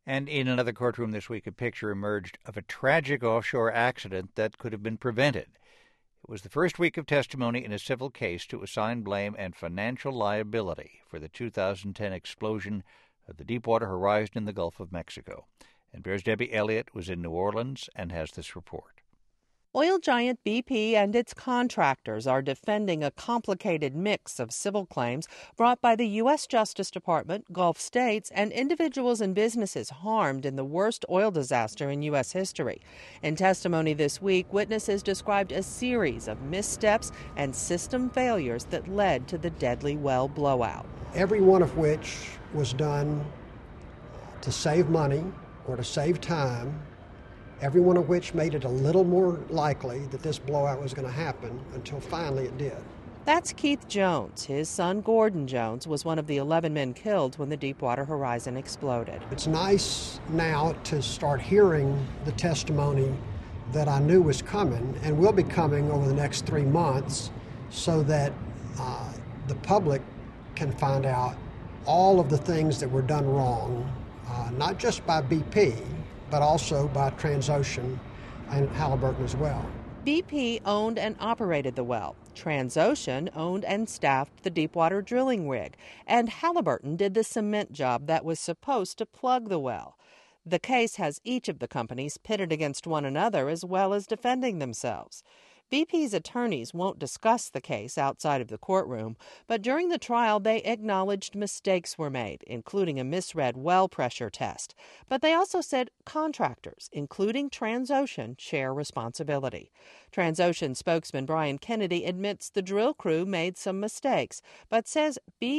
And in another courtroom this week, a picture emerged of a tragic offshore accident that could have been prevented. It was the first week of testimony in a civil case to assign blame and financial liability for the 2010 explosion of the Deepwater Horizon in the Gulf of Mexico. NPR's Debbie Elliott was in New Orleans and has this report. Oil giant BP and its contractors are defending a complicated mix of civil claims brought by the U.S. Justice Department, Gulf states, and individuals and businesses harmed in the worst oil disaster in U.S. history. In testimony this week, witnesses described a series of missteps and system failures that led to the deadly well blowout. Every one of which was done to save money or to save time. Every one of which made it a little more likely that this blowout was going to happen until finally it did. That's Keith Jones. His son, Gordon Jones, was one of the 11 men killed when the Deepwater Horizon exploded. It's nice now to start hearing the testimony that I knew was coming and will be coming over the next 3 months so that the public can find out all of the things that were done wrong, not just by BP, but also by Transocean and Halliburton as well. BP owned and operated the well. Transocean owned and staffed the deepwater drilling rig. And Halliburton did the cement job that was supposed to plug the well. The case has each of the companies pitted against one another as well as defending themselves. BP's attorneys won't discuss the case outside of the courtroom, but during the trial they acknowledged mistakes were made, including a misread well pressure test. But they also said contractors, including Transocean, share responsibility. Transocean spokesman Brian Kennedy admits the drill crew made some mistakes, but says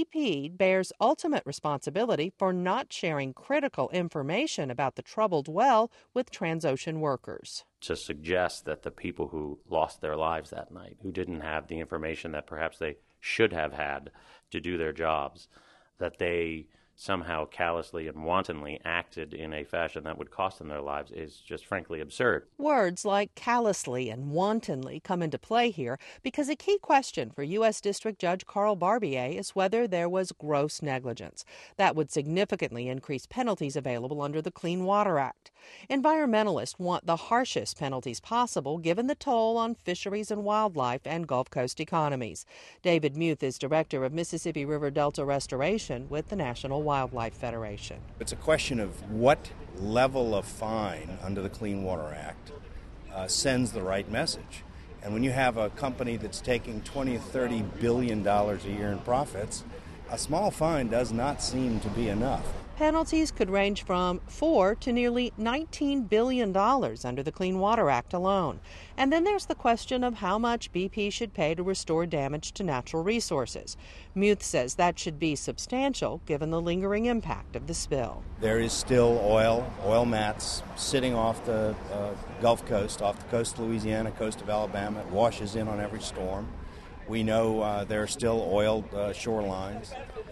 BP bears ultimate responsibility for not sharing critical information about the troubled well with Transocean workers. To suggest that the people who lost their lives that night, who didn't have the information that perhaps they should have had to do their jobs, that they somehow callously and wantonly acted in a fashion that would cost them their lives is just frankly absurd. Words like callously and wantonly come into play here because a key question for U.S. District Judge Carl Barbier is whether there was gross negligence. That would significantly increase penalties available under the Clean Water Act. Environmentalists want the harshest penalties possible given the toll on fisheries and wildlife and Gulf Coast economies. David Muth is director of Mississippi River Delta Restoration with the National Wildlife Federation. It's a question of what level of fine under the Clean Water Act sends the right message. And when you have a company that's taking $20 or $30 billion a year in profits, a small fine does not seem to be enough. Penalties could range from $4 to nearly $19 billion under the Clean Water Act alone. And then there's the question of how much BP should pay to restore damage to natural resources. Muth says that should be substantial given the lingering impact of the spill. There is still oil mats sitting off the Gulf Coast, off the coast of Louisiana, coast of Alabama. It washes in on every storm. We know there are still oil shorelines.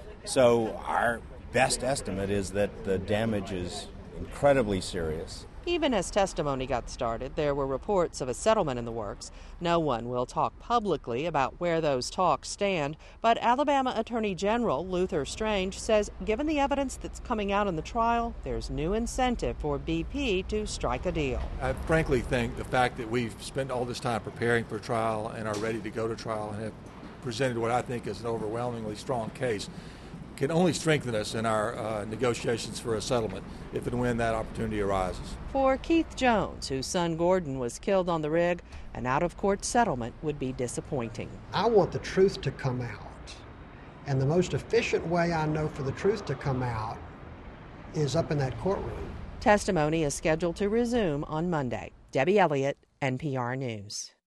So our best estimate is that the damage is incredibly serious. Even as testimony got started, there were reports of a settlement in the works. No one will talk publicly about where those talks stand, but Alabama Attorney General Luther Strange says given the evidence that's coming out in the trial, there's new incentive for BP to strike a deal. I frankly think the fact that we've spent all this time preparing for trial and are ready to go to trial and have presented what I think is an overwhelmingly strong case can only strengthen us in our negotiations for a settlement if and when that opportunity arises. For Keith Jones, whose son Gordon was killed on the rig, an out-of-court settlement would be disappointing. I want the truth to come out, and the most efficient way I know for the truth to come out is up in that courtroom. Testimony is scheduled to resume on Monday. Debbie Elliott, NPR News.